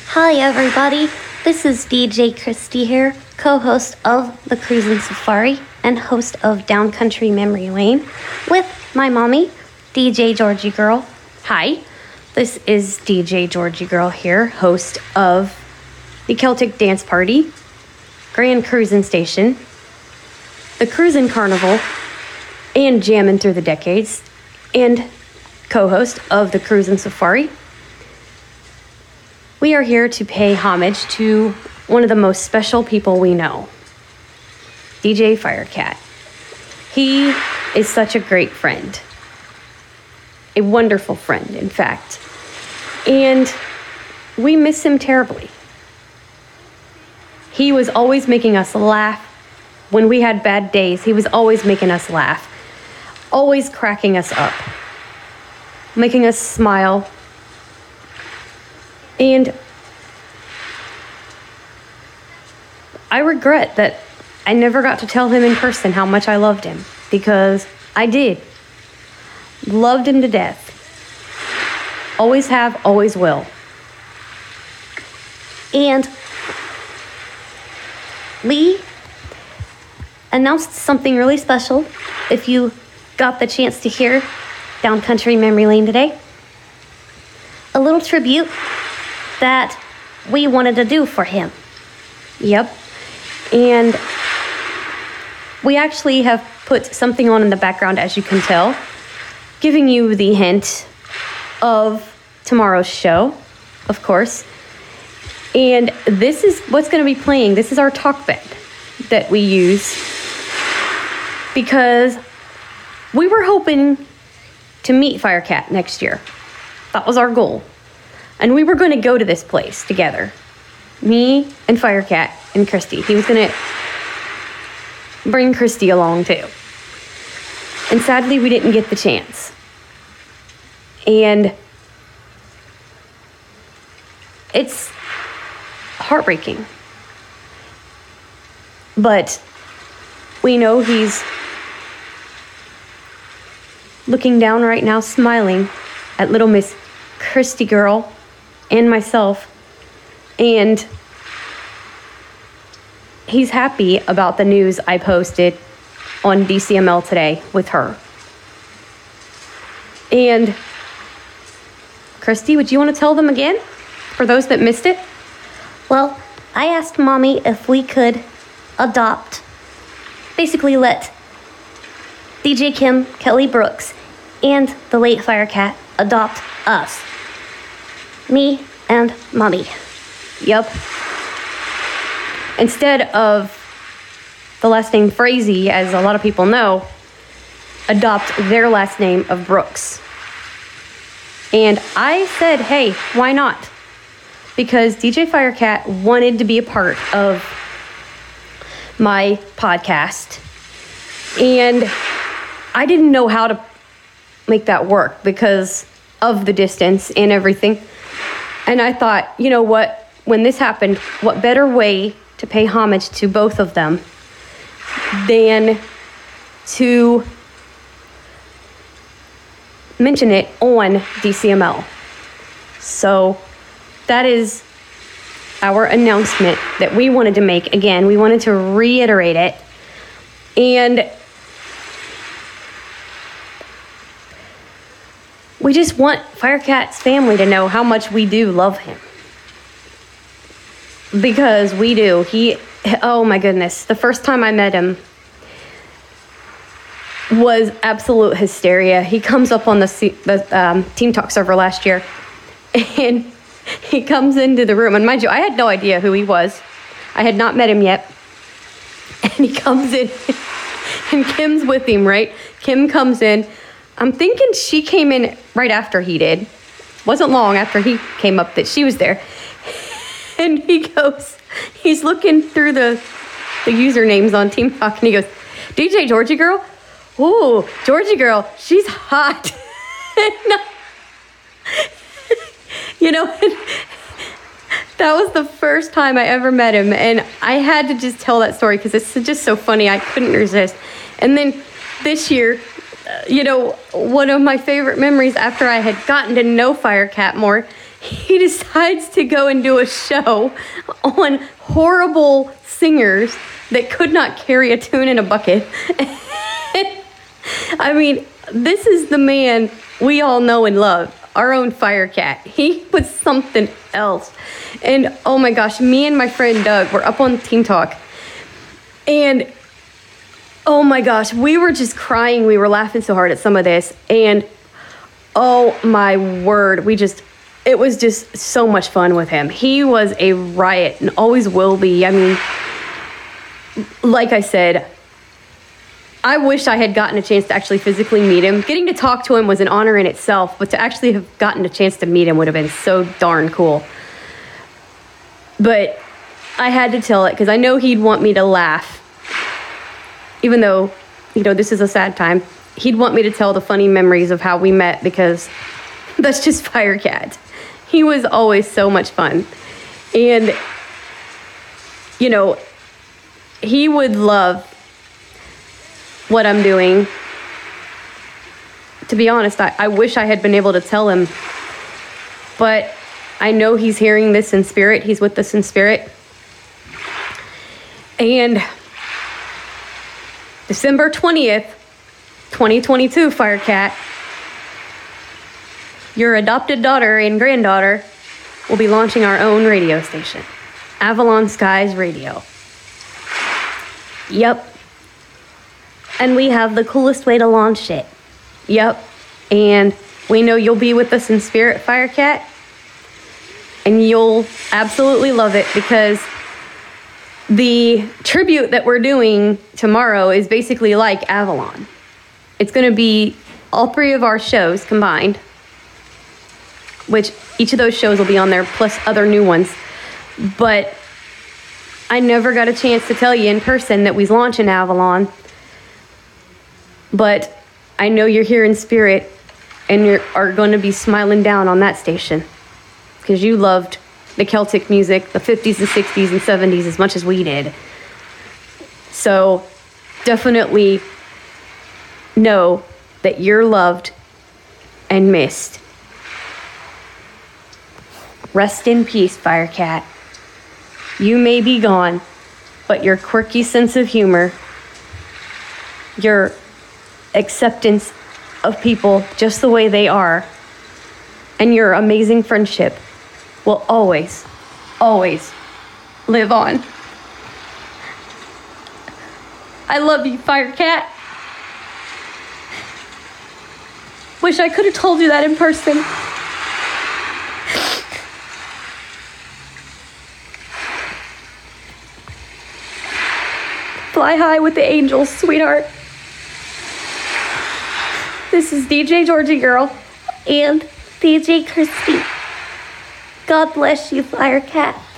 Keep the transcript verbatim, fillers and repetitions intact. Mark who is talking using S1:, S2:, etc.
S1: Hi everybody, this is D J Christy here, co-host of The Cruising Safari and host of Downcountry Memory Lane with my mommy, D J Georgie Girl. Hi, this is D J Georgie Girl here, host of the Celtic Dance Party, Grand Cruisin' Station, the Cruisin' Carnival, and Jammin' Through the Decades, and co-host of The Cruisin' Safari. We are here to pay homage to one of the most special people we know, D J Firecat. He is such a great friend, a wonderful friend, in fact, and we miss him terribly. He was always making us laugh. When we had bad days, he was always making us laugh, always cracking us up, making us smile. And I regret that I never got to tell him in person how much I loved him, because I did. Loved him to death. Always have, always will. And we announced something really special. If you got the chance to hear Downcountry Memory Lane today, a little tribute that we wanted to do for him. Yep. And we actually have put something on in the background, as you can tell, giving you the hint of tomorrow's show, of course. And this is what's going to be playing. This is our talk bed that we use because we were hoping to meet Firecat next year. That was our goal. And we were going to go to this place together. Me and Firecat and Christy. He was going to bring Christy along too. And sadly, we didn't get the chance. And it's heartbreaking. But we know he's looking down right now, smiling at little Miss Christy Girl and myself, and he's happy about the news I posted on D C M L today with her. And Christy, would you want to tell them again for those that missed it? Well, I asked Mommy if we could adopt, basically let D J Kim, Kelly Brooks, and the late Firecat adopt us. Me and Mommy. Yup. Instead of the last name Frazee, as a lot of people know, adopt their last name of Brooks. And I said, hey, why not? Because D J Firecat wanted to be a part of my podcast. And I didn't know how to make that work because of the distance and everything. And I thought, you know what, when this happened, what better way to pay homage to both of them than to mention it on D C M L. So that is our announcement that we wanted to make. Again, we wanted to reiterate it. And we just want Firecat's family to know how much we do love him. Because we do. He, oh my goodness. The first time I met him was absolute hysteria. He comes up on the, the um, Team Talk server last year. And he comes into the room. And mind you, I had no idea who he was. I had not met him yet. And he comes in. And Kim's with him, right? Kim comes in. I'm thinking she came in right after he did. Wasn't long after he came up that she was there. And he goes, he's looking through the the usernames on Team Talk, and he goes, D J Georgie Girl? Ooh, Georgie Girl, she's hot. You know, that was the first time I ever met him, and I had to just tell that story because it's just so funny. I couldn't resist. And then this year, uh, you know, one of my favorite memories after I had gotten to know Firecat more, he decides to go and do a show on horrible singers that could not carry a tune in a bucket. I mean, this is the man we all know and love, our own Firecat. He was something else. And oh my gosh, me and my friend Doug were up on Team Talk. And oh my gosh, we were just crying. We were laughing so hard at some of this. And oh my word, we just, it was just so much fun with him. He was a riot and always will be. I mean, like I said, I wish I had gotten a chance to actually physically meet him. Getting to talk to him was an honor in itself, but to actually have gotten a chance to meet him would have been so darn cool. But I had to tell it because I know he'd want me to laugh. Even though, you know, this is a sad time, he'd want me to tell the funny memories of how we met because that's just Firecat. He was always so much fun. And, you know, he would love what I'm doing. To be honest, I, I wish I had been able to tell him, but I know he's hearing this in spirit. He's with us in spirit. And December twentieth, twenty twenty-two, Firecat, your adopted daughter and granddaughter will be launching our own radio station, Avalon Skies Radio. Yep. And we have the coolest way to launch it. Yep. And we know you'll be with us in spirit, Firecat. And you'll absolutely love it because the tribute that we're doing tomorrow is basically like Avalon. It's going to be all three of our shows combined, which each of those shows will be on there, plus other new ones. But I never got a chance to tell you in person that we's launching Avalon. But I know you're here in spirit and you are going to be smiling down on that station because you loved the Celtic music, the fifties and sixties and seventies as much as we did. So definitely know that you're loved and missed. Rest in peace, Firecat. You may be gone, but your quirky sense of humor, your acceptance of people just the way they are, and your amazing friendship will always, always live on. I love you, Firecat. Wish I could have told you that in person. Fly high with the angels, sweetheart. This is D J Georgie Girl and D J Christy. God bless you, Firecat.